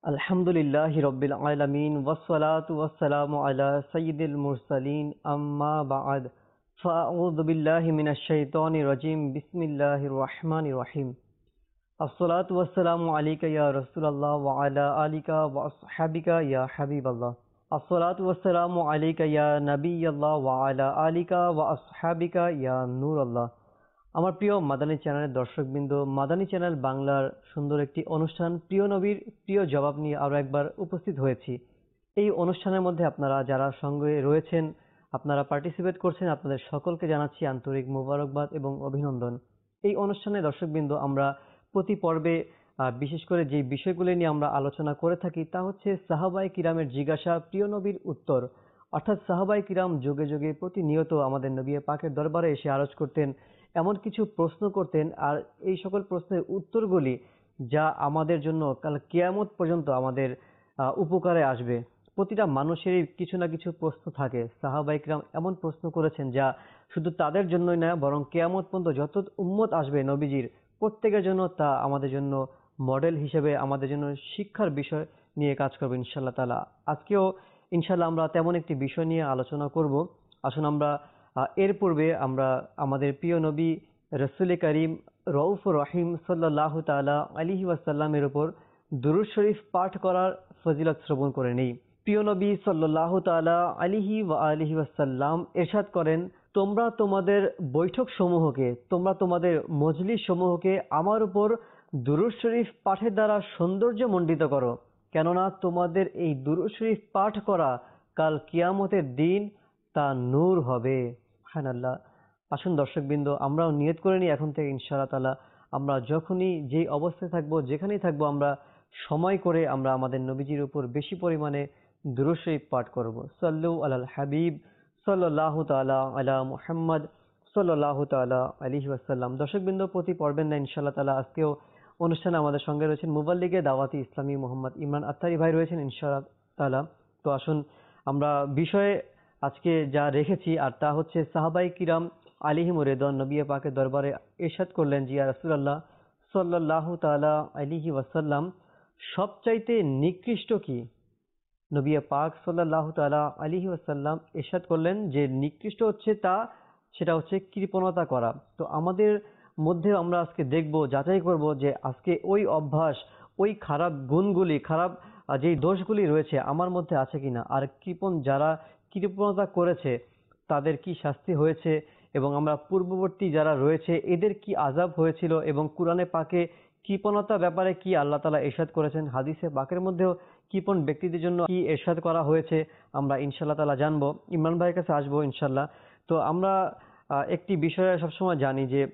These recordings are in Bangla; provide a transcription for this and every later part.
আলহামদুলিল্লাহি রব্বিল আলামিন ওয়াসসালাতু ওয়াসসালামু আলা সাইয়্যিদিল মুরসালিন আম্মা বা'দ ফাআউযু বিল্লাহি মিনাশ শাইতানির রাজিম বিসমিল্লাহির রহমানির রহিম আসসালাতু ওয়াসসালামু আলাইকা ইয়া রাসূলুল্লাহ ওয়া আলা আলিকা ওয়া আসহাবিকা ইয়া হাবিবাল্লাহ আসসালাতু ওয়াসসালামু আলাইকা ইয়া নাবিয়াল্লাহ ওয়া আলা আলিকা ওয়া আসহাবিকা ইয়া নূরাল্লাহ। আমার প্রিয় মাদানী চ্যানেলের দর্শকবৃন্দ, মাদানী চ্যানেল বাংলার সুন্দর একটি অনুষ্ঠান প্রিয় নবীর প্রিয় জবাব নিয়ে আরও একবার উপস্থিত হয়েছি। এই অনুষ্ঠানের মধ্যে আপনারা যারা সঙ্গে রয়েছেন, আপনারা পার্টিসিপেট করছেন, আপনাদের সকলকে জানাচ্ছি আন্তরিক মোবারকবাদ এবং অভিনন্দন। এই অনুষ্ঠানে দর্শকবৃন্দ, আমরা প্রতি পর্বে বিশেষ করে যে বিষয়গুলি নিয়ে আমরা আলোচনা করে থাকি তা হচ্ছে সাহাবায়ে কিরামের জিজ্ঞাসা, প্রিয় নবীর উত্তর। অর্থাৎ সাহাবায়ে কিরাম যুগে যুগে প্রতিনিয়ত আমাদের নবী পাকের দরবারে এসে আরজ করতেন, এমন কিছু প্রশ্ন করতেন, আর এই সকল প্রশ্নের উত্তরগুলি যা আমাদের জন্য কাল কিয়ামত পর্যন্ত আমাদের উপকারে আসবে। প্রতিটা মানুষেরই কিছু না কিছু প্রশ্ন থাকে। সাহাবায়ে কিরাম এমন প্রশ্ন করেছেন যা শুধু তাদের জন্যই না, বরং কিয়ামত পর্যন্ত যত উম্মত আসবে নবীজির প্রত্যেকের জন্য তা আমাদের জন্য মডেল হিসেবে, আমাদের জন্য শিক্ষার বিষয় নিয়ে কাজ করবে ইনশাআল্লাহ তাআলা। আজকেও ইনশাআল্লাহ আমরা তেমন একটি বিষয় নিয়ে আলোচনা করব। আসুন আমরা এর পূর্বে আমরা আমাদের প্রিয় নবী রসুল করিম রউফুর রহিম সাল্লাল্লাহু তাআলা আলাইহি ওয়াসাল্লামের উপর দুরূদ শরীফ পাঠ করার ফজিলত শ্রবণ করে নেই। প্রিয় নবী সাল্লাল্লাহু তাআলা আলাইহি ওয়া আলিহি ওয়াসাল্লাম ইরশাদ করেন, তোমরা তোমাদের বৈঠক সমূহকে, তোমরা তোমাদের মজলিস সমূহকে আমার উপর দুরূদ শরীফ পাঠের দ্বারা সৌন্দর্যমণ্ডিত করো, কেননা তোমাদের এই দুরূদ শরীফ পাঠ করা কাল কিয়ামতের দিন তা নূর হবে। সুবহানাল্লাহ। আসুন দর্শকবৃন্দ, আমরাও নিয়ত করে নিই এখন থেকে ইনশাআল্লাহ তাআলা আমরা যখনই যেই অবস্থায় থাকবো, যেখানেই থাকবো, আমরা সময় করে আমরা আমাদের নবীজির উপর বেশি পরিমাণে দুরূদ শরীফ পাঠ করব। সাল্লু আলাল হাবিব সাল্লাল্লাহু তাআলা আলা মুহাম্মদ সাল্লাল্লাহু তাআলা আলাইহি ওয়াসাল্লাম। দর্শকবৃন্দ, প্রতি পর্বের না ইনশাআল্লাহ তাআলা আজকেও অনুষ্ঠানে আমাদের সঙ্গে রয়েছেন মুবাল্লিগে দাওয়াতি ইসলামী মোহাম্মদ ইমরান আত্তারি ভাই রয়েছেন ইনশাআল্লাহ তাআলা। তো আসুন আমরা বিষয়ে আজকে যা রেখেছি, আর তা হচ্ছে সাহাবায়ে কিরাম আলাইহিমুর রিদওয়ান নবী পাকের দরবারে ইরশাদ করলেন যে, ইয়া রাসূলুল্লাহ সাল্লাল্লাহু তাআলা আলাইহি ওয়াসাল্লাম, সবচাইতে নিকৃষ্ট কি? নবী পাক সাল্লাল্লাহু তাআলা আলাইহি ওয়াসাল্লাম ইরশাদ করলেন যে নিকৃষ্ট হচ্ছে তা, সেটা হচ্ছে কৃপণতা করা। তো আমাদের মধ্যে আমরা আজকে দেখব, যাচাই করব যে আজকে ওই অভ্যাস, ওই খারাপ গুণগুলি, খারাপ যেই দোষগুলি রয়েছে আমার মধ্যে আছে কিনা। আর যারা কৃপণতা করেছে তাদের কি শাস্তি হয়েছে, এবং আমরা পূর্ববর্তী যারা রয়েছে এদের কি আযাব হয়েছিল, এবং কোরআনে পাকে কৃপণতা ব্যাপারে কি আল্লাহ তাআলা ইরশাদ করেছেন, হাদিসে পাকের মধ্যেও কৃপণ ব্যক্তিদের জন্য কি ইরশাদ করা হয়েছে, আমরা ইনশাআল্লাহ তাআলা জানবো। ইমরান ভাইয়ের কাছে আসবো ইনশাআল্লাহ। তো আমরা একটি বিষয়ে সবসময় জানি যে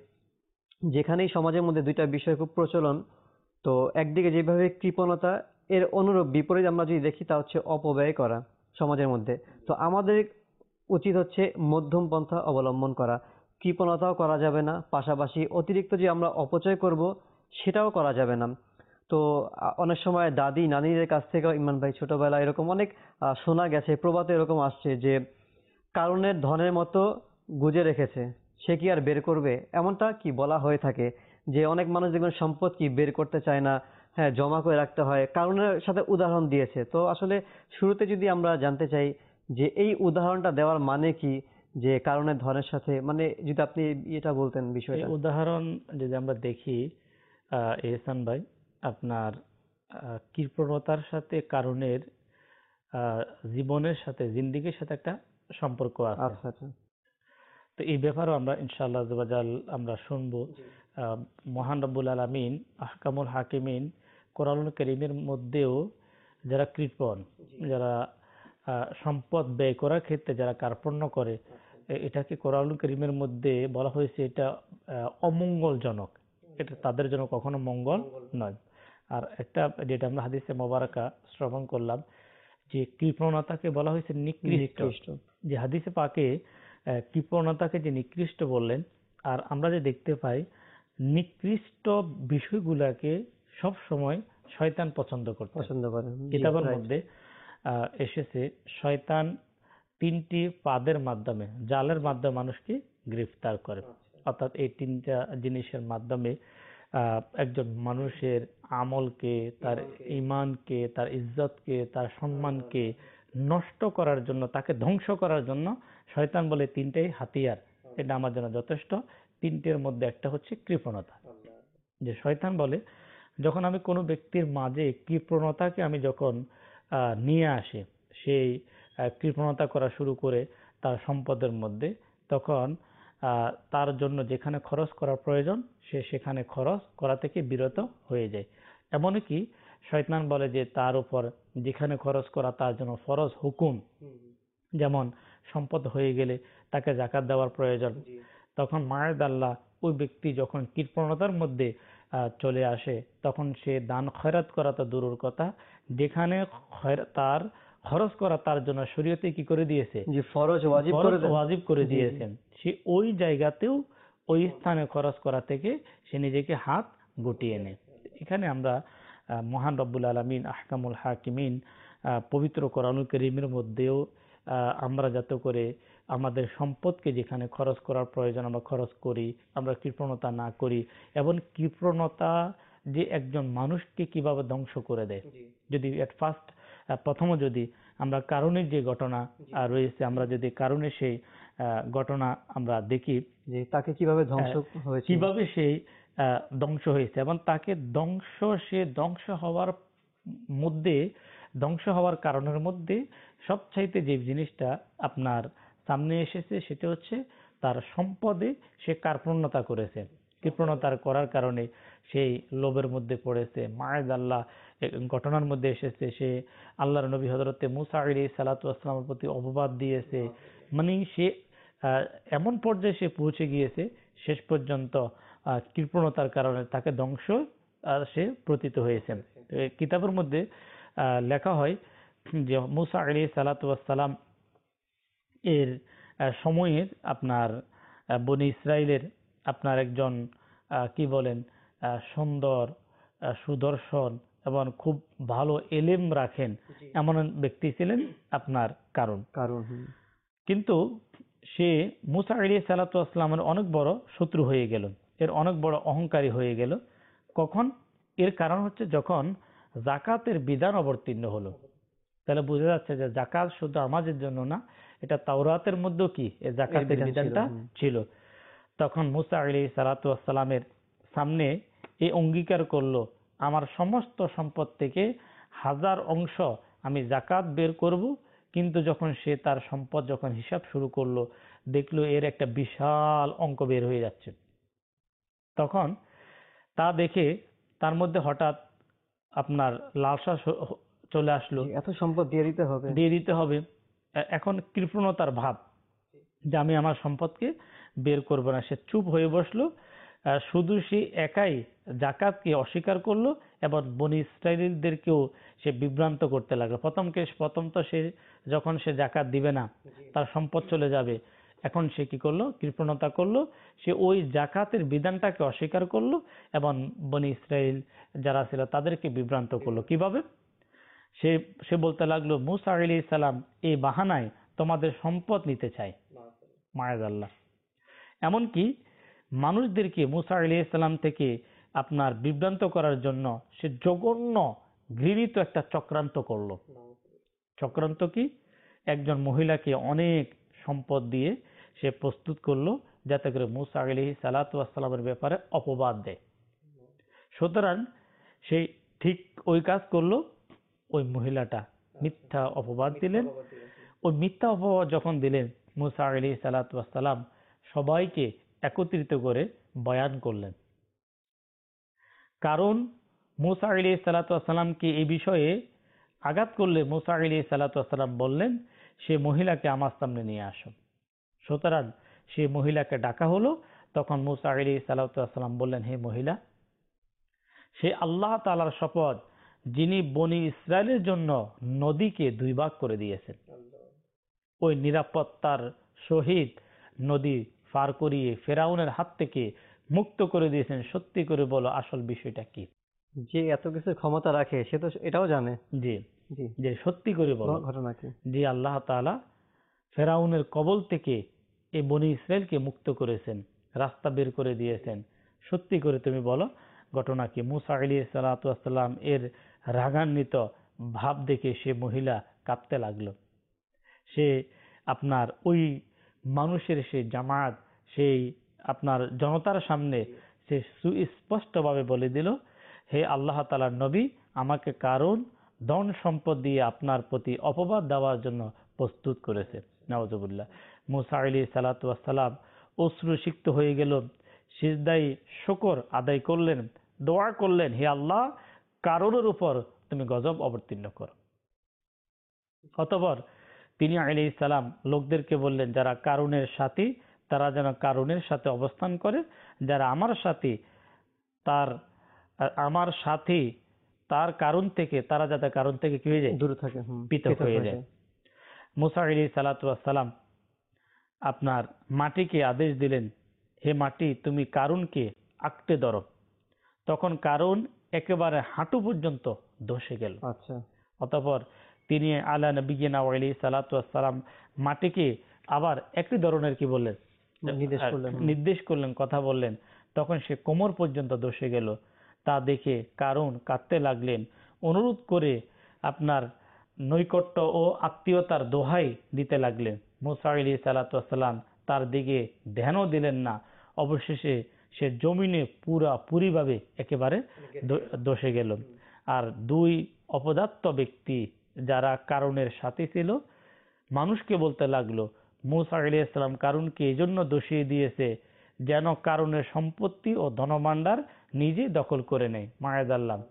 যেখানেই সমাজের মধ্যে দুইটা বিষয় খুব প্রচলন, তো একদিকে যেভাবে কৃপণতা, এর অনুরূপ বিপরীত আমরা যদি দেখি তা হচ্ছে অপব্যয় করা সমাজের মধ্যে। তো আমাদের উচিত হচ্ছে মধ্যম পন্থা অবলম্বন করা। কৃপণতাও করা যাবে না, পাশাপাশি অতিরিক্ত যে আমরা অপচয় করব সেটাও করা যাবে না। তো অনেক সময় দাদি নানিদের কাছ থেকেও ইমরান ভাই ছোটবেলায় এরকম অনেক শোনা গেছে, প্রবাদে এরকম আসছে যে কারণের ধনের মতো গুজে রেখেছে, সে কি আর বের করবে, এমনটা কি বলা হয়ে থাকে। যে অনেক মানুষ দেখবেন সম্পদ কি বের করতে চায় না, হ্যাঁ জমা করে রাখতে হয়, কারণের সাথে উদাহরণ দিয়েছে। তো আসলে শুরুতে যদি আমরা জানতে চাই যে এই উদাহরণটা দেওয়ার মানে কি, যে কারণের ধনের সাথে, মানে যদি আপনি এটা বলতেন এই বিষয়টা। উদাহরণ যদি আমরা দেখি, এহসান ভাই, আপনার কৃপণতার সাথে কারণের জীবনের সাথে, জিন্দেগির সাথে একটা সম্পর্ক আছে। আচ্ছা আচ্ছা। তো এই ব্যাপারেও আমরা ইনশাআল্লাহ আযওয়াজাল আমরা শুনবো। মহান রব্বুল আলামিন আহকামুল হাকিমিন কোরআনুল কারীমের মধ্যেও যারা কৃপণ, যারা সম্পদ ব্যয় করার ক্ষেত্রে যারা কার্পণ্য করে, এটাকে কোরআনুল কারীমের মধ্যে বলা হয়েছে এটা অমঙ্গলজনক, এটা তাদের জন্য কখনো মঙ্গল নয়। আর একটা যেটা আমরা হাদিসে মোবারকা শ্রবণ করলাম, যে কৃপণতাকে বলা হয়েছে নিকৃষ্ট। যে হাদিসে পাকে কৃপণতাকে যে নিকৃষ্ট বললেন, আর আমরা যে দেখতে পাই নিকৃষ্ট বিষয়গুলাকে সব সময় শয়তান পছন্দ করে। কিতাবের মধ্যে এসেছে শয়তান তিনটি পাদের মাধ্যমে, জালের মাধ্যমে মানুষকে গ্রেফতার করে। অর্থাৎ এই তিনটা জিনিসের মাধ্যমে একজন মানুষের আমলকে, তার ঈমানকে, তার ইজ্জতকে, তার সম্মানকে নষ্ট করার জন্য, তাকে ধ্বংস করার জন্য শয়তান বলে তিনটেই হাতিয়ার, এটা আমার জন্য যথেষ্ট। তিনটের মধ্যে একটা হচ্ছে কৃপণতা। যে শয়তান বলে যখন আমি কোনো ব্যক্তির মাঝে কৃপণতাকে আমি যখন নিয়ে আসি, সেই কৃপণতা করা শুরু করে তার সম্পদের মধ্যে, তখন তার জন্য যেখানে খরচ করা প্রয়োজন সে সেখানে খরচ করা থেকে বিরত হয়ে যায়। এমনকি শয়তান বলে যে তার উপর যেখানে খরচ করা তার জন্য ফরজ হুকুম, যেমন সম্পদ হয়ে গেলে তাকে যাকাত দেওয়ার প্রয়োজন, তখন মায়েদাল্লাহ ওই ব্যক্তি যখন কৃপণতার মধ্যে চলে আসে তখন সে দান খয়রাত করা তো দূরের কথা, যেখানে তার খরচ করা তার জন্য শরীয়তে কি করে দিয়েছে, ফরজ ওয়াজিব করে দিয়েছেন, সে ওই জায়গাতেও ওই স্থানে খরচ করা থেকে সে নিজেকে হাত গুটিয়ে নেয়। এখানে আমরা মহান রব্বুল আলামিন আহকামুল হাকিমিন পবিত্র কোরআনুল কারীমের মধ্যেও আমরা যাতে করে আমাদের সম্পদকে যেখানে খরচ করার প্রয়োজন আমরা খরচ করি, আমরা কৃপণতা না করি। এবং কৃপণতা যে একজন মানুষকে কিভাবে ধ্বংস করে দেয়, যদি এট ফার্স্ট প্রথমে যদি আমরা কারণের যে ঘটনা রয়েছে, আমরা যদি কারণে সেই ঘটনা আমরা দেখি যে তাকে কিভাবে ধ্বংস হয়েছে, কিভাবে সেই ধ্বংস হয়েছে, এবং তাকে সে ধ্বংস হওয়ার কারণের মধ্যে সবচাইতে যে জিনিসটা আপনার সামনে এসেছে সেটা হচ্ছে তার সম্পদে সে কার্পণ্যতা করেছে। কৃপণতার করার কারণে সেই লোভের মধ্যে পড়েছে। মায়েদাল্লাহ ঘটনার মধ্যে এসেছে সে আল্লাহর নবী হযরতে মুসা আলাইহিস সালাতু ওয়াস সালামের প্রতি অপবাদ দিয়েছে। মানে সে এমন পর্যায়ে সে পৌঁছে গিয়েছে, শেষ পর্যন্ত কৃপণতার কারণে তাকে ধ্বংস সে পতিত হয়েছেন। কিতাবের মধ্যে লেখা হয় যে মুসা আলাইহিস সালাতু ওয়াস সালাম এর সময়ের আপনার বনি ইসরাইলের আপনার একজন কি বলেন সুন্দর, সুদর্শন এবং খুব ভালো এলেম রাখেন এমন ব্যক্তি ছিলেন আপনার কারণ। কিন্তু সে মুসা আলাইহিস সালাতু ওয়াস সালামের অনেক বড় শত্রু হয়ে গেল, এর অনেক বড় অহংকারী হয়ে গেল। কখন? এর কারণ হচ্ছে যখন যাকাতের বিধান অবতীর্ণ হলো। তাহলে বোঝা যাচ্ছে যে যাকাত শুধু আমাদের জন্য না, এটা তাওরাতের মধ্যেও কি এই যাকাতের বিধানটা ছিল। তখন মুসা আলাইহিস সালাতু ওয়াস সালামের সামনে এই অঙ্গীকার করলো, আমার সমস্ত সম্পদ থেকে 1000 অংশ আমি যাকাত বের করব। কিন্তু যখন সে তার সম্পদ যখন হিসাব শুরু করলো, দেখলো এর একটা বিশাল অঙ্ক বের হয়ে যাচ্ছে। তখন তা দেখে তার মধ্যে হঠাৎ আপনার লালসা চলে আসলো, এত সম্পদ দিয়ে দিতে হবে। এখন কৃপণতার ভাব যে আমি আমার সম্পদকে বের করব না। সে চুপ হয়ে বসলো। শুধু সে একাই যাকাতকে অস্বীকার করলো এবং বনি ইসরাইলদেরকেও সে বিভ্রান্ত করতে লাগলো। প্রথম তো সে যখন সে যাকাত দিবে না, তার সম্পদ চলে যাবে। এখন সে কি করলো? কৃপণতা করলো। সে ওই যাকাতের বিধানটাকে অস্বীকার করলো এবং বনি ইসরাইল যারা ছিল তাদেরকে বিভ্রান্ত করলো। কিভাবে? সে বলতে লাগলো, মুসা আলাইহিস সালাম এই বাহানায় তোমাদের সম্পদ নিতে চায়। মায়াদাল্লাহ। এমনকি মানুষদেরকে মুসা আলাইহিস সালাম থেকে আপনার বিভ্রান্ত করার জন্য সে জঘন্য ঘৃণিত একটা চক্রান্ত করলো। চক্রান্ত কি? একজন মহিলাকে অনেক সম্পদ দিয়ে সে প্রস্তুত করলো যাতে করে মুসা আলাইহিস সালাতু ওয়াস সালামের ব্যাপারে অপবাদ দেয়। সুতরাং সেই ঠিক ওই কাজ করলো। ওই মহিলাটা মিথ্যা অপবাদ দিলেন। ওই মিথ্যা অপবাদ যখন দিলেন, মুসা আলাইহিস সালাতু ওয়াস সালাম সবাইকে একত্রিত করে বয়ান করলেন। কারণ মুসা আলাইহিস সালাতু ওয়াস সালামকে এই বিষয়ে আঘাত করলে মুসা আলাইহিস সালাতু ওয়াস সালাম বললেন, সে মহিলাকে আমার সামনে নিয়ে আসো। সুতরাং সেই মহিলাকে ডাকা হলো। তখন মুসা আলাইহিস সালাতু ওয়াস সালাম বললেন, হে মহিলা, সে আল্লাহ তাআলার শপথ যিনি বনি ইসরায়েলের জন্য নদীকে 2 ভাগ করে দিয়েছেন, ওই নিরাপত্তার সহিত নদী পার করিয়ে ফেরাউনের হাত থেকে মুক্ত করে দিয়েছেন, সত্যি করে বলো আসল বিষয়টা কি? যে এত কিছু ক্ষমতা রাখে সে তো এটাও জানে। জি জি, যে সত্যি করে বলো ঘটনা কি? যে আল্লাহ তাআলা ফেরাউনের কবল থেকে এই বনি ইসরায়েলকে মুক্ত করেছেন, রাস্তা বের করে দিয়েছেন, সত্যি করে তুমি বলো ঘটনা কি, মুসা আলাইহিস সালাতু ওয়াস সালাম এর রাগান্বিত ভাব দেখে সে মহিলা কাঁদতে লাগলো। সে আপনার ওই মানুষের সেই জামাত, সেই আপনার জনতার সামনে সে সুস্পষ্টভাবে বলে দিল, হে আল্লাহ তাআলার নবী, আমাকে কারণ ধন সম্পদ দিয়ে আপনার প্রতি অপবাদ দেওয়ার জন্য প্রস্তুত করেছে। নাউজুবিল্লাহ। মুসা আলাইহিস সালাতু ওয়াস সালাম অশ্রুসিক্ত হয়ে গেল, সিজদায় শুকর আদায় করলেন, দোয়া করলেন, হে আল্লাহ, কারণের উপর তুমি গজব অবতীর্ণ করো। অতঃপর তিনি আলাইহিস সালাম লোকদেরকে বললেন, যারা কারুনের সাথী তারা যেন কারুনের সাথে অবস্থান করে, যারা আমার সাথী তার কারণ থেকে তারা যাতে কারণ থেকে কি হয়ে যায়, দূরে থাকে, পৃথক হয়ে যায়। মুসা আলাইহিস সালাতু ওয়াস সালাম আপনার মাটিকে আদেশ দিলেন, হে মাটি, তুমি কারুনকে আঁকড়ে ধরো। তখন কারুন একেবারে হাঁটু পর্যন্ত ধসে গেল। আচ্ছা। অতঃপর তিনি আলা নবিয়িনা ওয়া আলাইহিস সালাতু ওয়াস সালাম মাটিকে আবার একই ধরনের কি বললেন, নির্দেশ করলেন, কথা বললেন। তখন সে কোমর পর্যন্ত ধসে গেল। তা দেখে কারুন কাঁদতে লাগলেন, অনুরোধ করে আপনার নৈকট্য ও আত্মীয়তার দোহাই দিতে লাগলেন। মুসা আলাইহিস সালাতু ওয়াস সালাম তার দিকে ধ্যানও দিলেন না। অবশেষে সে জমিনে পুরাপুরিভাবে একেবারে ধসে গেল। আর দুই অপদার্থ ব্যক্তি যারা কারুনের সাথে ছিল মানুষকে বলতে লাগলো, মুসা আলাইহিস সালাম কারুনকে এই জন্য দোষিয়ে দিয়েছে যেন কারুনের সম্পত্তি ও ধনভাণ্ডার নিজে দখল করে নেয়। মায়াদাল্লাহ।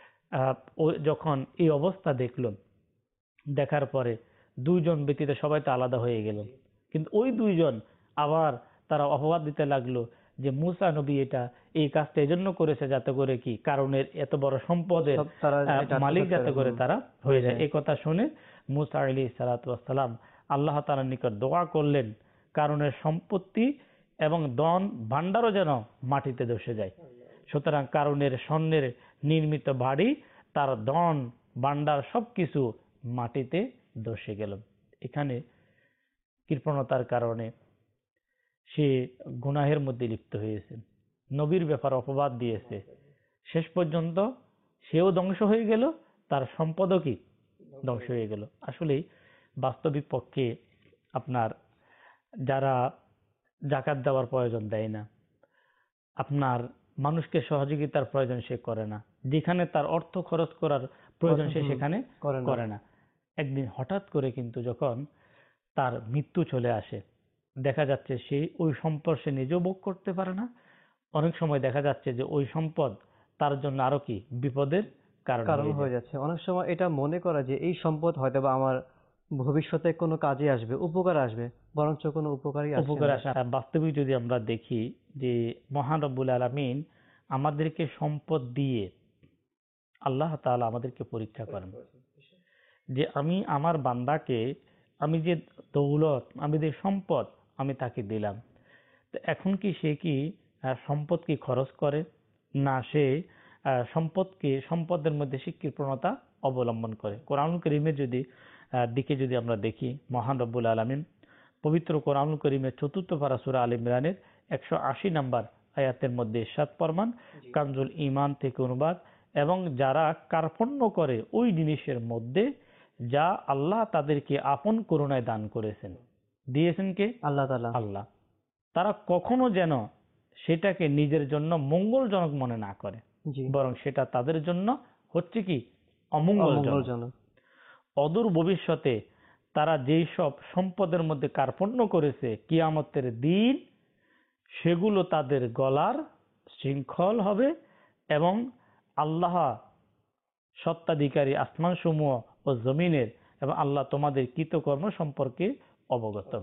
ও যখন এই অবস্থা দেখলো, দেখার পরে দুইজন ব্যতীত সবাই তো আলাদা হয়ে গেল, কিন্তু ওই দুইজন আবার তারা অপবাদ দিতে লাগলো যে মুসা নবী এই কাজটা এজন্য করেছে যাতে করে কি কারণের এত বড় সম্পদের মালিক যাতে করে তারা হয়ে যায়। এই কথা শুনে মুসা আলাইহিস সালাতু ওয়াস সালাম আল্লাহ তাআলার নিকট দোয়া করলেন, কারণের সম্পত্তি এবং ধন ভাণ্ডারও যেন মাটিতে ধসে যায়। সুতরাং কারণের স্বর্ণের নির্মিত বাড়ি, তার ধন ভাণ্ডার সবকিছু মাটিতে ধসে গেল। এখানে কৃপণতার কারণে সে গুনাহের মধ্যে লিপ্ত হয়েছে, নবীর ব্যাপার অপবাদ দিয়েছে, শেষ পর্যন্ত সেও ধ্বংস হয়ে গেল, তার সম্পদও কি ধ্বংস হয়ে গেল। আসলে বাস্তবিক পক্ষে আপনার যারা জাকাত দেওয়ার প্রয়োজন দেয় না, আপনার মানুষকে সহযোগিতার প্রয়োজন সে করে না, যেখানে তার অর্থ খরচ করার প্রয়োজন সে সেখানে করে না। একদিন হঠাৎ করে কিন্তু যখন তার মৃত্যু চলে আসে, দেখা যাচ্ছে সে ওই সম্পদ সে নিজেও ভোগ করতে পারে না। অনেক সময় দেখা যাচ্ছে যে ওই সম্পদ তার জন্য আরো কি বিপদের কারণ হয়ে যাচ্ছে। অনেক সময় এটা মনে করা যে এই সম্পদ হয়তো বা আমার ভবিষ্যতে কোনো কাজে আসবে, উপকার আসবে, বরঞ্চ কোনো উপকারই আসে না। বাস্তবিক যদি আমরা দেখি যে মহান রব্বুল আলামিন আমাদেরকে সম্পদ দিয়ে আল্লাহ তাআলা আমাদেরকে পরীক্ষা করেন যে আমি আমার বান্দাকে, আমি যে দৌলত, আমি যে সম্পদ আমি তাকে দিলাম, তো এখন কি সে কি সম্পদ কি খরচ করে, না সে সম্পদের মধ্যে সে কৃপণতা অবলম্বন করে। কোরআনুল কারীমের দিকে যদি আমরা দেখি, মহান রব্বুল আলামিন পবিত্র কোরআনুল কারীমের ৪র্থ পারা সূরা আলে ইমরানের ১৮০ নম্বর আয়াতের মধ্যে ইরশাদ ফরমান, কানজুল ঈমান থেকে অনুবাদ, এবং যারা কার্পণ্য করে ওই জিনিসের মধ্যে যা আল্লাহ তাদেরকে আপন করুণায় দান করেছেন, দিয়েছেন কে? আল্লাহ তাআলা। আল্লাহ। তারা কখনো যেন সেটাকে নিজের জন্য মঙ্গলজনক মনে না করে, বরং সেটা তাদের জন্য হচ্ছে কি অমঙ্গলজনক। অদূর ভবিষ্যতে তারা যেই সব সম্পদের মধ্যে কার্পণ্য করেছে, কিয়ামতের দিন সেগুলো তাদের গলার শৃঙ্খল হবে এবং আল্লাহ সত্তাধিকারী আসমান সমূহ ও জমিনের এবং আল্লাহ তোমাদের কৃতকর্ম সম্পর্কে অবগত।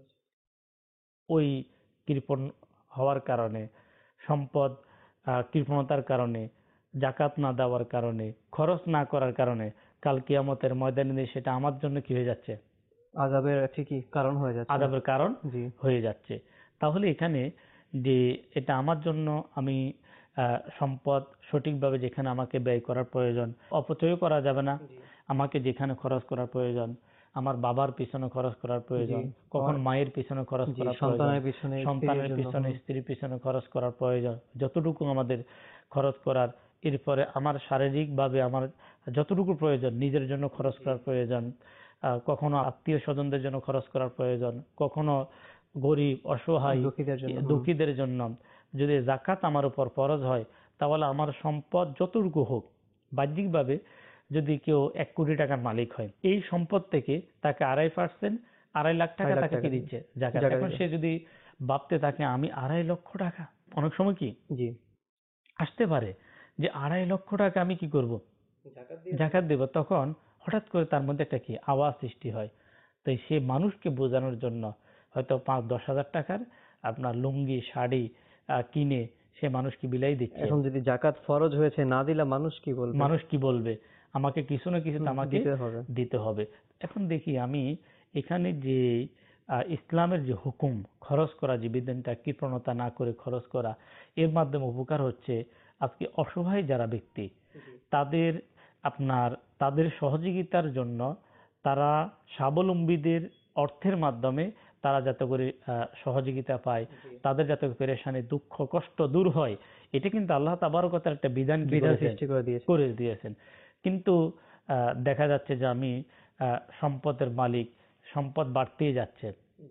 ওই কৃপণ হওয়ার কারণে, সম্পদ কৃপণতার কারণে, জাকাত না দেওয়ার কারণে, খরচ না করার কারণে কাল কিয়ামতের ময়দানে সেটা আমার জন্য কি হয়ে যাচ্ছে? আযাবের ঠিকই কারণ হয়ে যাচ্ছে, আযাবের কারণ হয়ে যাচ্ছে। তাহলে এখানে যে এটা আমার জন্য, আমি সম্পদ সঠিকভাবে যেখানে আমাকে ব্যয় করার প্রয়োজন অপচয় করা যাবে না, আমাকে যেখানে খরচ করার প্রয়োজন আমার বাবার পিছনে খরচ করার প্রয়োজন, জি। কখন মায়ের পিছনে খরচ জি, করার প্রয়োজন, সন্তানের পিছনে, সন্তানের স্ত্রীর জন্য। পিছনে, স্ত্রীর পিছনে খরচ করার প্রয়োজন, যতটুকু আমাদের খরচ করার। এরপরে আমার শারীরিক ভাবে আমার যতটুকু প্রয়োজন নিজের জন্য খরচ করার প্রয়োজন, কখনো আত্মীয় স্বজনদের জন্য খরচ করার প্রয়োজন, কখনো গরিব অসহায় দুঃখীদের জন্য। দুঃখীদের জন্য। যদি যাকাত আমার উপর ফরজ হয়, তাহলে আমার সম্পদ যতটুকু হোক, বাহ্যিকভাবে যদি কেউ 1 কোটি টাকার মালিক হয়, এই সম্পদ থেকে তাকে 2.5%, 2.5 লাখ টাকা 2.5 লাখ তাকে কি টাকা দিচ্ছে? জাকাত। জাকাত এখন দিচ্ছে। সে যদি ভাবতে থাকে আমি 2.5 লক্ষ টাকা, অনেক সময় কি জি, আসতে পারে যে 2.5 লক্ষ টাকা আমি কি করব, জাকাত দেব, তখন হঠাৎ করে তার মধ্যে একটা কি আওয়াজ সৃষ্টি হয়। তাই সে মানুষকে বোঝানোর জন্য হয়তো 5-10 হাজার টাকার আপনার লুঙ্গি শাড়ি কিনে সে মানুষকে বিলাই দিচ্ছে। এখন যদি জাকাত ফরজ হয়েছে, না দিলে মানুষ কি বলবে? মানুষ কি বলবে, আমাকে কিছু না কিছু তো আমাকে দিতে হবে। দিতে হবে। এখন দেখি আমি এখানে যে ইসলামের যে হুকুম খরচ করা, যে বিধানটা কৃপণতা না করে খরচ করা, এর মাধ্যমে উপকার হচ্ছে আজকে অসহায় যারা ব্যক্তি তাদের আপনার তাদের সহযোগিতার জন্য, তারা স্বাবলম্বীদের অর্থের মাধ্যমে তারা যাতে করে সহযোগিতা পায়, তাদের যাতে পেরেশানি দুঃখ কষ্ট দূর হয়, এটা কিন্তু আল্লাহ তাবারক ওয়া তাআলা একটা বিধান সৃষ্টি করে দিয়েছে। করে দিয়েছেন। কিন্তু দেখা যাচ্ছে যে আমি সম্পদের মালিক, সম্পদ বাড়তেই যাচ্ছে।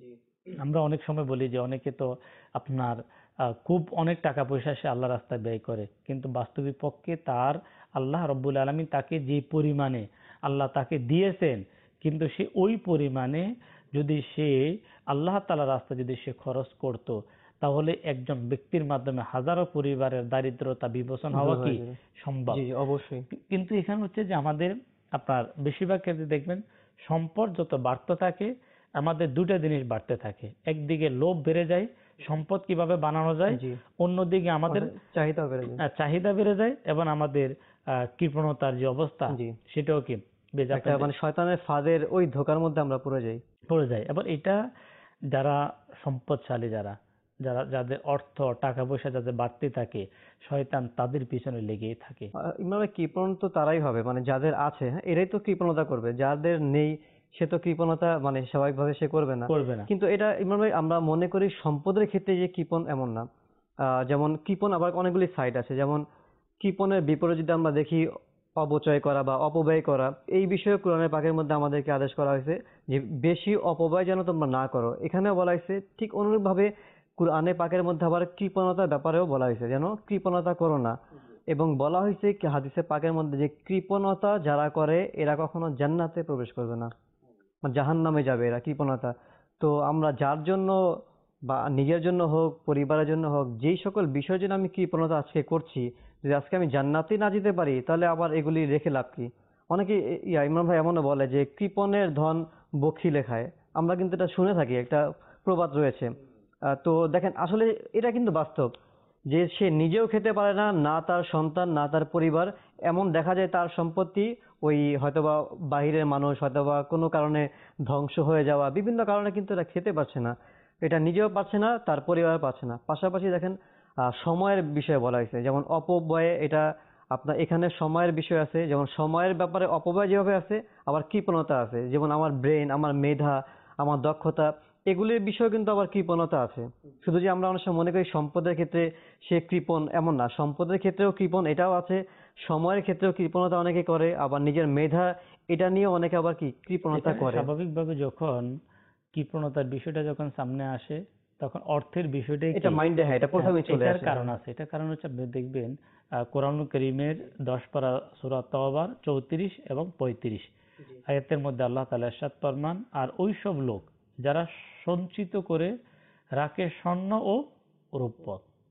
আমরা অনেক সময় বলি যে অনেকে তো আপনার খুব অনেক টাকা পয়সা সে আল্লাহ রাস্তায় ব্যয় করে, কিন্তু বাস্তবিক পক্ষে তার আল্লাহ রব্বুল আলামিন তাকে যে পরিমাণে আল্লাহ তাকে দিয়েছেন, কিন্তু সে ওই পরিমাণে যদি সে আল্লাহ তাআলার রাস্তায় যদি সে খরচ করত, তাহলে একজন ব্যক্তির মাধ্যমে হাজারো পরিবারের দারিদ্রতা বিমোচন হওয়া কি সম্ভব। জি, অবশ্যই। কিন্তু এখানে হচ্ছে যে আমাদের আপনার বেশিরভাগ ক্ষেত্রে দেখবেন সম্পদ যত বাড়তে থাকে, আমাদের দুটা জিনিস বাড়তে থাকে। একদিকে লোভ বেড়ে যায়, সম্পদ কিভাবে বানানো যায়, জি, অন্যদিকে আমাদের চাহিদা বেড়ে যায়। চাহিদা বেড়ে যায়, এবং আমাদের কৃপণতার যে অবস্থা জি, সেটাও কি বেড়ে একটা মানে শয়তানের ফাঁদের ওই ধোঁকার মধ্যে আমরা পড়ে যাই। পড়ে যায়। এবার এটা যারা সম্পদশালী, যারা যারা যাদের অর্থ টাকা পয়সা যাদের বাড়তে থাকে, শয়তান তাদের পিছনে লেগেই থাকে। ইমরান ভাই, কৃপণ তো তারাই হবে, মানে যাদের আছে, হ্যাঁ, এরাই তো কৃপণতা করবে। যাদের নেই সে তো কৃপণতা মানে স্বাভাবিকভাবে সে করবে না। করবে না। কিন্তু এটা ইমরান ভাই আমরা মনে করি সম্পদের ক্ষেত্রে যে কৃপণ এমন না। যেমন কৃপণ আবার অনেকগুলি সাইড আছে। যেমন কৃপণের বিপরীতে যদি আমরা দেখি অপচয় করা বা অপব্যয় করা, এই বিষয়ে কোরআনের পাকের মধ্যে আমাদেরকে আদেশ করা হয়েছে যে বেশি অপব্যয় যেন তোমরা না করো। এখানে বলা হয়েছে ঠিক অনুরূপভাবে কোরআনে পাকের মধ্যে আবার কৃপণতার ব্যাপারেও বলা হয়েছে যেন কৃপণতা করো না। এবং বলা হয়েছে কি হাদিসে পাকের মধ্যে যে কৃপণতা যারা করে এরা কখনো জান্নাতে প্রবেশ করবে না, মানে জাহান্নামে যাবে এরা কৃপণতা। তো আমরা যার জন্য বা নিজের জন্য হোক পরিবারের জন্য হোক যেই সকল বিষয়ের জন্য আমি কৃপণতা আজকে করছি, যদি আজকে আমি জান্নাতেই না যেতে পারি তাহলে আবার এগুলি রেখে লাভ কি? অনেকে ইমরান ভাই এমনও বলে যে কৃপণের ধন বখিলে খায়। আমরা কিন্তু এটা শুনে থাকি, একটা প্রবাদ রয়েছে। তো দেখেন আসলে এটা কিন্তু বাস্তব যে সে নিজেও খেতে পারে না, না তার সন্তান না তার পরিবার। এমন দেখা যায় তার সম্পত্তি ওই হয়তোবা বাহিরের মানুষ হয়তোবা কোনো কারণে ধ্বংস হয়ে যাওয়া, বিভিন্ন কারণে কিন্তু এটা খেতে পারছে না, এটা নিজেও পাচ্ছে না, তার পরিবার পাচ্ছে না। পাশাপাশি দেখেন সময়ের বিষয়ে বলা হয়েছে, যেমন অপব্যয়ে এটা আপনার এখানে সময়ের বিষয় আছে, যেমন সময়ের ব্যাপারে অপব্যয় যেভাবে আছে আবার কৃপণতা আছে। যেমন আমার ব্রেন, আমার মেধা, আমার দক্ষতা, এগুলির বিষয়ে কিন্তু আবার কৃপণতা আছে। শুধু যে আমরা অনেক সময় মনে করি সম্পদের ক্ষেত্রে সে কৃপণ, এমন না। সম্পদের ক্ষেত্রেও কৃপণ এটাও আছে, সময়ের ক্ষেত্রেও কৃপণতা অনেকে করে, আবার নিজের মেধা এটা নিয়ে অনেকে আবার কি কৃপণতা করে। স্বাভাবিকভাবে যখন কৃপণতার বিষয়টা যখন সামনে আসে, তখন অর্থের বিষয়টাই এটা মাইন্ডে, হ্যাঁ, এটা প্রথমে চলে এটার আসে। কারণ আছে। এটার কারণ হচ্ছে আপনি দেখবেন কোরআনুল কারীমের 10 পারা সূরা তাওবার 34 এবং 35 আয়াতের মধ্যে আল্লাহ তাআলা ইরশাদ ফরমান, আর ওই সব লোক যারা সঞ্চিত করে রাখে স্বর্ণ ও রৌপ্য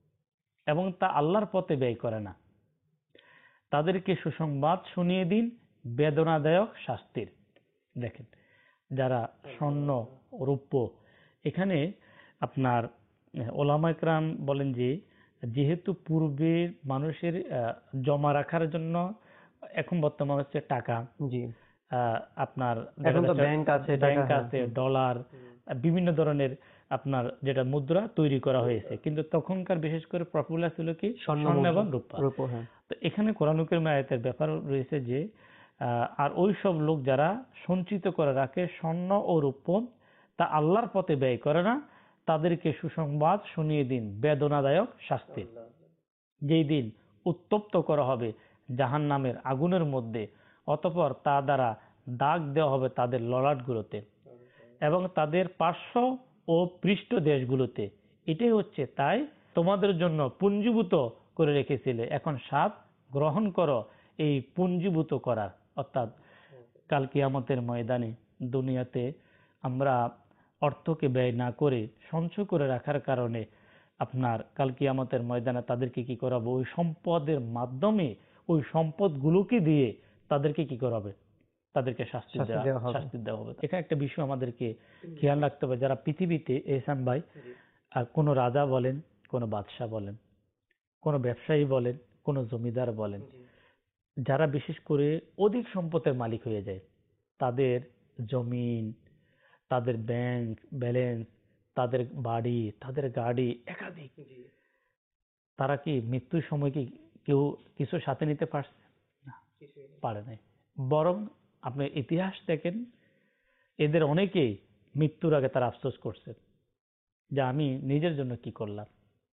এবং তা আল্লাহর পথে ব্যয় করে না, তাদেরকে সুসংবাদ শুনিয়ে দিন বেদনাদায়ক শাস্তির। দেখেন, যারা স্বর্ণ রৌপ্য, এখানে আপনার ওলামা ইকরাম বলেন যে যেহেতু পূর্বে মানুষের জমা রাখার জন্য, এখন বর্তমান হচ্ছে টাকা, জি, আপনার এখন তো ব্যাংক আছে, ব্যাংক আছে, ডলার, বিভিন্ন ধরনের আপনার যেটা মুদ্রা তৈরি করা হয়েছে, কিন্তু তখনকার বিশেষ করে পপুলার ছিল কি স্বর্ণ এবং রূপা। রূপো, হ্যাঁ। তো এখানে কোরআনুল কারীম আয়াতের ব্যাপার রয়েছে যে আর ওই সব লোক যারা সঞ্চিত করে রাখে স্বর্ণ ও রৌপ্য, তা আল্লাহর পথে ব্যয় করে না, তাদেরকে সুসংবাদ শুনিয়ে দিন বেদনাদায়ক শাস্তি, যেই দিন উত্তপ্ত করা হবে জাহান্নামের আগুনের মধ্যে, অতঃপর তা দ্বারা দাগ দেওয়া হবে তাদের ললাটগুলোতে এবং তাদের পার্শ্ব ও পৃষ্ঠ দেশগুলোতে। এটাই হচ্ছে তাই তোমাদের জন্য পুঞ্জীভূত করে রেখেছিলে, এখন স্বাদ গ্রহণ করো এই পুঞ্জীভূত করার। অর্থাৎ কাল কিয়ামতের ময়দানে দুনিয়াতে আমরা অর্থকে ব্যয় না করে সঞ্চয় করে রাখার কারণে আপনার কাল কিয়ামতের ময়দানে তাদেরকে কি করাবো, ওই সম্পদের মাধ্যমে ওই সম্পদগুলোকে দিয়ে তাদেরকে কি করাবে, তাদেরকে শাস্তি দেওয়া হবে। এখানে একটা বিষয় আমাদেরকে খেয়াল রাখতে হবে, যারা পৃথিবীতে এহসান ভাই, আর কোনো রাজা বলেন, কোনো বাদশাহ বলেন, কোনো ব্যবসায়ী বলেন, কোনো জমিদার বলেন, যারা বিশেষ করে অধিক সম্পদের মালিক হয়ে যায়, তাদের জমিন, তাদের ব্যাংক ব্যালেন্স, তাদের বাড়ি, তাদের গাড়ি একাধিক, তারা কি মৃত্যুর সময় কি কেউ কিছু সাথে নিতে পারছে? না, পারে নাই। বরং আপনি ইতিহাস দেখেন, এদের অনেকেই মৃত্যুর আগে তারা আফসোস করছে যে আমি নিজের জন্য কি করলাম,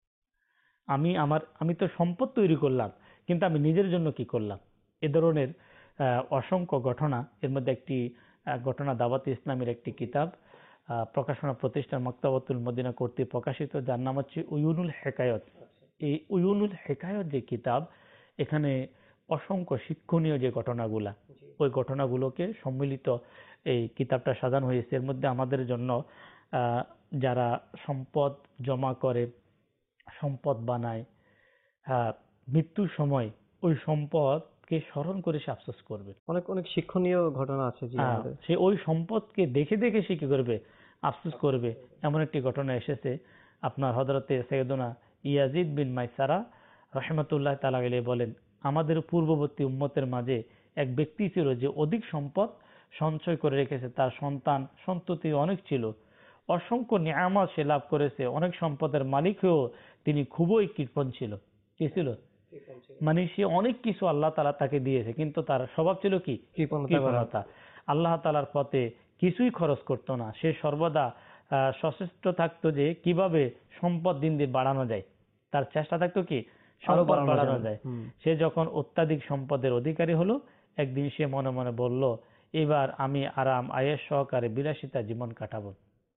আমি তো সম্পদ তৈরি করলাম, কিন্তু আমি নিজের জন্য কি করলাম। এ ধরনের অসংখ্য ঘটনা। এর মধ্যে একটি ঘটনা দাওয়াতে ইসলামের একটি কিতাব, প্রকাশনা প্রতিষ্ঠান মাকতাবাতুল মদিনা কর্তৃক প্রকাশিত, যার নাম হচ্ছে উয়ুনুল হেকায়ত। এই উয়ুনুল হেকায়ত যে কিতাব, এখানে অসংখ্য শিক্ষণীয় যে ঘটনাগুলা, ওই ঘটনাগুলোকে সম্মিলিত এই কিতাবটা সাজানো হয়েছে। এর মধ্যে আমাদের জন্য যারা সম্পদ জমা করে, সম্পদ বানায়, মৃত্যুর সময় ওই সম্পদকে স্মরণ করে সে আফসোস করবে। অনেক অনেক শিক্ষণীয় ঘটনা আছে। সে ওই সম্পদকে দেখে দেখে সে কি করবে, আফসোস করবে। এমন একটি ঘটনা এসেছে আপনার হযরতে সাইয়েদুনা ইয়াজিদ বিন মাইসারা রাহমাতুল্লাহ তাআলা আলাইহি বলেন, আমাদের পূর্ববর্তী উম্মতের মাঝে এক ব্যক্তি ছিল যে অধিক সম্পদ সঞ্চয় করে রেখেছে, তার সন্তান সন্ততি অনেক ছিল, অসংখ্য নিয়ামত সে লাভ করেছে, অনেক সম্পদের মালিক হয়েও তিনি খুবই কৃপণ ছিল। কি ছিল? মানে সে অনেক কিছু আল্লাহ তাআলা তাকে দিয়েছে, কিন্তু তার স্বভাব ছিল কি? কৃপণতা। আল্লাহ তাআলার পথে কিছুই খরচ করতো না। সে সর্বদা সচেষ্ট থাকতো যে কিভাবে সম্পদ দিন দিন বাড়ানো যায়, তার চেষ্টা থাকতো কি সম্পদ বাড়ানো যায়। সে যখন অত্যাধিক সম্পদের অধিকারী হলো, একদিন সে মনে মনে বলল, এবার আমি আরাম আয়েশ সহকারে বিলাসিতা জীবন কাটাবো।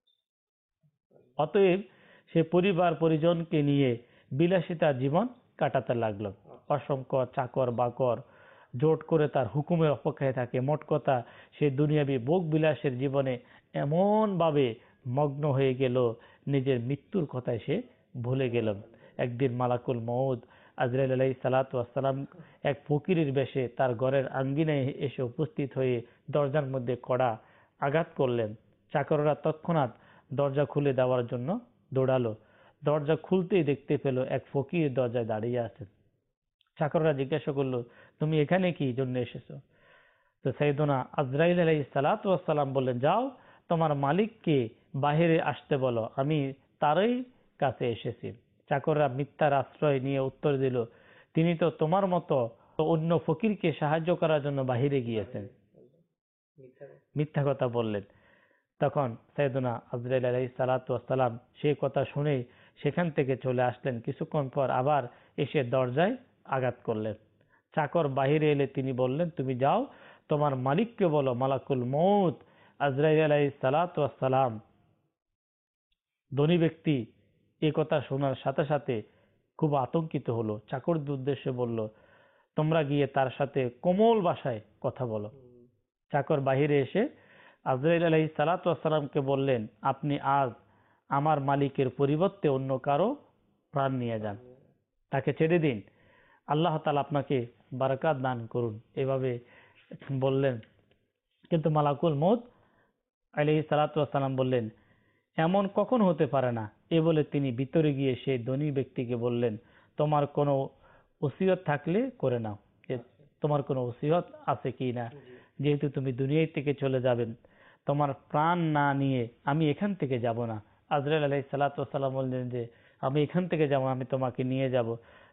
অতএব সে পরিবার পরিজনকে নিয়ে বিলাসিতা জীবন কাটাতে লাগলো। অসংখ্য চাকর বাকর জোট করে তার হুকুমের অপেক্ষায় থাকে। মোট কথা, সে দুনিয়াবী ভোগ বিলাসের জীবনে এমন ভাবে মগ্ন হয়ে গেল, নিজের মৃত্যুর কথায় সে ভুলে গেল। একদিন মালাকুল মউত আজরাইল আলাইহিস সালাতু ওয়াস সালাম এক ফকিরের বেশে তার ঘরের আঙ্গিনায় এসে উপস্থিত হয়ে দরজার মধ্যে কড়া আঘাত করলেন। চাকররা তৎক্ষণাৎ দরজা খুলে দেওয়ার জন্য দৌড়ালো। দরজা খুলতেই দেখতে পেল এক ফকির দরজায় দাঁড়িয়ে আছেন। চাকররা জিজ্ঞাসা করলো, তুমি এখানে কি জন্য এসেছো? তো সাইয়েদুনা আজরাইল আলাইহিস সালাতু ওয়াস সালাম বললেন, যাও তোমার মালিককে বাহিরে আসতে বলো, আমি তারই কাছে এসেছি। চাকররা মিথ্যার আশ্রয় নিয়ে উত্তর দিল, তিনি তো তোমার মতো অন্য ফকিরকে সাহায্য করার জন্য বাহিরে গিয়েছেন। মিথ্যা কথা বললেন। তখন সাইয়েদুনা আজরাইল আলাইহিস সালাতু ওয়াস সালাম সেই কথা শুনে সেখান থেকে চলে আসলেন। কিছুক্ষণ পর আবার এসে দরজায় আঘাত করলেন। চাকর বাহিরে এলে তিনি বললেন, তুমি যাও তোমার মালিককে বলো মালাকুল মউত আজরাইল আলাইহিস সালাতু ওয়াস সালাম। ধনী ব্যক্তি এই কথা শোনার সাথে সাথে খুব আতঙ্কিত হলো। চাকরদের উদ্দেশ্যে বলল, তোমরা গিয়ে তার সাথে কোমল ভাষায় কথা বলো। চাকর বাহিরে এসে আজরাইল আলাইহিস সালাতু ওয়াস সালামকে বললেন, আপনি আজ আমার মালিকের পরিবর্তে অন্য কারো প্রাণ নিয়ে যান, তাকে ছেড়ে দিন, আল্লাহ তাআলা আপনাকে বারাকাত দান করুন, এভাবে বললেন। কিন্তু মালাকুল মউত আলাইহিস সালাতু ওয়াস সালাম বললেন, এমন কখন হতে পারে না। এ বলে তিনি ভিতরে গিয়ে সেই ধনী ব্যক্তিকে বললেন, তোমার কোনো ওসিয়ত থাকলে করে নাও, তোমার কোনো ওসিয়ত আছে কি না, যেহেতু তুমি দুনিয়া থেকে চলে যাবেন, তোমার প্রাণ না নিয়ে আমি এখান থেকে যাব না। আজরাইল আলাইহিস সালাতু ওয়াস সালাম বললেন যে আমি এখান থেকে যাব, আমি তোমাকে নিয়ে যাব।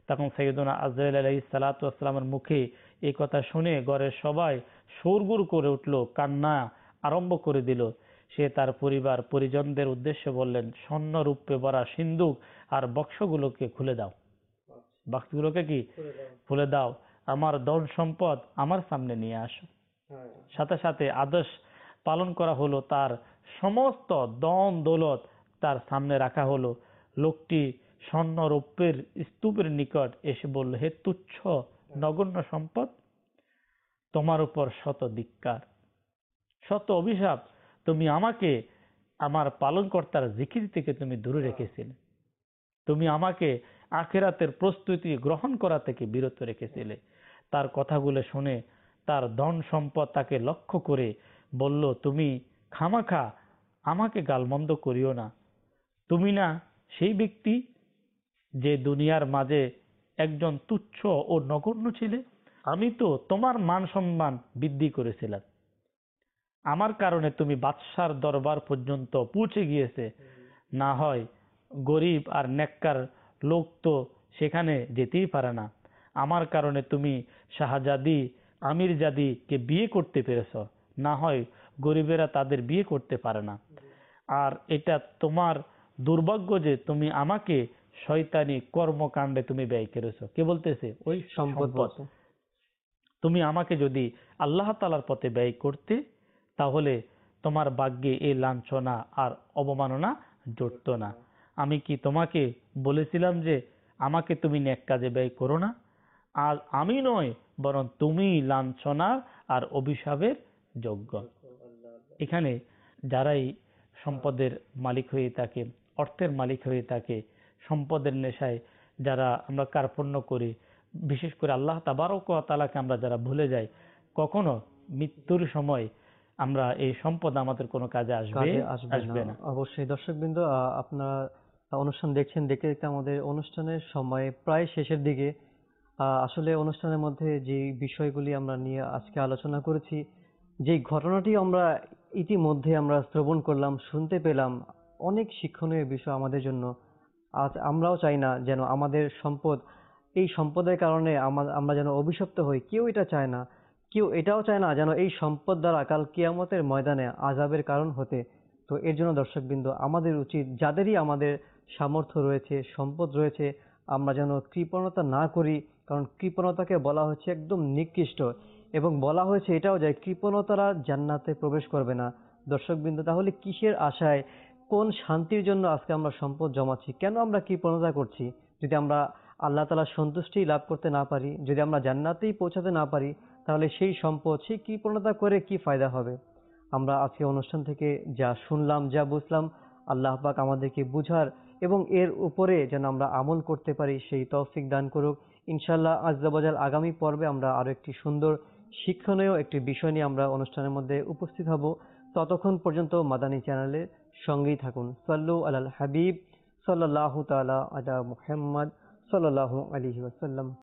তখন সাইয়েদুনা আজরাইল আলাইহিস সালাতু ওয়াস সালামের মুখে এই কথা শুনে ঘরের সবাই শোরগোল করে উঠল, কান্না আরম্ভ করে দিল। সে তার পরিবার পরিজনদের উদ্দেশ্যে বললেন, স্বর্ণ রূপে ভরা সিন্দুক আর বক্সগুলোকে খুলে দাও, বাক্সগুলোকে কি খুলে দাও, আমার ধন সম্পদ আমার সামনে নিয়ে আসো। সাথে সাথে আদেশ পালন করা হলো, তার সমস্ত ধন দৌলত তার সামনে রাখা হলো। লোকটি স্বর্ণ রৌপ্যের স্তূপের নিকট এসে বলল, হে তুচ্ছ নগণ্য সম্পদ, তোমার উপর শত ধিক্কার, শত অভিশাপ। তুমি আমাকে আমার পালনকর্তার জিকির থেকে তুমি দূরে রেখেছিলে, তুমি আমাকে আখিরাতের প্রস্তুতি গ্রহণ করা থেকে বিরত রেখেছিলে। তার কথাগুলো শুনে তার ধন সম্পদ তাকে লক্ষ্য করে বলল, তুমি খামাখা আমাকে গালমন্দ করিও না। তুমি না সেই ব্যক্তি যে দুনিয়ার মাঝে একজন তুচ্ছ ও নগণ্য ছিলে? আমি তো তোমার মান সম্মান বৃদ্ধি করেছিলাম, আমার কারণে তুমি বাদশার দরবার পর্যন্ত পৌঁছে গিয়েছে। না হয় গরিব আর নেককার লোক তো সেখানে যেতেই পারে না, আমার কারণে তুমি শাহজাদি আমিরজাদিকে বিয়ে করতে পেরেছ, না হয় গরিবেরা তাদের বিয়ে করতে পারে না। আর এটা তোমার দুর্ভাগ্য যে তুমি আমাকে শয়তানি কর্মকাণ্ডে তুমি ব্যয় করেছো। কে বলতেছে? ওই সম্পদ। তুমি আমাকে যদি আল্লাহ তাআলার পথে ব্যয় করতে, তাহলে তোমার ভাগ্যে এই লাঞ্ছনা আর অবমাননা জুটত না। আমি কি তোমাকে বলেছিলাম যে আমাকে তুমি নেক কাজে ব্যয় করো না? আজ আমি নয়, বরং তুমি লাঞ্ছনা আর অভিশাপের যোগ্য। এখানে যারাই সম্পদের মালিক হয়ে থাকে, অর্থের মালিক হয়ে থাকে, সম্পদের নেশায় যারা আমরা কার্পণ্য করি, বিশেষ করে আল্লাহ তাবারক ওয়া তাআলাকে আমরা যারা ভুলে যাই, কখনো মৃত্যুর সময় আমরা এই সম্পদ আমাদের কোনো কাজে আসবে না। অবশ্যই দর্শকবৃন্দ, আপনারা অনুষ্ঠান দেখছেন, দেখতে দেখতে আমাদের অনুষ্ঠানের সময় প্রায় শেষের দিকে। আসলে অনুষ্ঠানের মধ্যে যে বিষয়গুলি আমরা নিয়ে আজকে আলোচনা করেছি, যে ঘটনাটি আমরা ইতিমধ্যে আমরা শ্রবণ করলাম, শুনতে পেলাম, অনেক শিক্ষণীয় বিষয় আমাদের জন্য। আজ আমরাও চাই না যেন আমাদের সম্পদ, এই সম্পদের কারণে আমরা যেন অভিশপ্ত হই। কেউ এটা চায় না। কেউ এটাও চায় না যেন এই সম্পদ দ্বারা কাল কিয়ামতের ময়দানে আযাবের কারণ হতে। তো এর জন্য দর্শকবৃন্দ, আমাদের উচিত, যাদেরই আমাদের সামর্থ্য রয়েছে, সম্পদ রয়েছে, আমরা যেন কৃপণতা না করি। কারণ কৃপণতাকে বলা হচ্ছে একদম নিকৃষ্ট, এবং বলা হয়েছে এটাও যে কৃপণতারা জান্নাতে প্রবেশ করবে না। দর্শকবৃন্দ, তাহলে কিসের আশায়, কোন শান্তির জন্য আজকে আমরা সম্পদ জমাচ্ছি? কেন আমরা কৃপণতা করছি? যদি আমরা আল্লাহ তাআলার সন্তুষ্টি লাভ করতে না পারি, যদি আমরা জান্নাতেই পৌঁছাতে না পারি, তাহলে সেই সম্পদ, সেই কৃপণতা করে কি ফায়দা হবে? আমরা আজকে অনুষ্ঠান থেকে যা শুনলাম, যা বুঝলাম, আল্লাহ পাক আমাদেরকে বুঝার এবং এর উপরে যেন আমরা আমল করতে পারি, সেই তৌফিক দান করুক। ইনশাআল্লাহ আজ্জা ওয়া জাল আগামী পর্বে আমরা আরো একটি সুন্দর শিক্ষণীয় একটি বিষয় নিয়ে আমরা অনুষ্ঠানের মধ্যে উপস্থিত হব। ততক্ষণ পর্যন্ত মাদানী চ্যানেলের সঙ্গেই থাকুন। সাল্লু আলাল হাবিব সাল্লাল্লাহু তাআলা আলা মুহাম্মদ সাল্লাল্লাহু আলাইহি ওয়াসাল্লাম।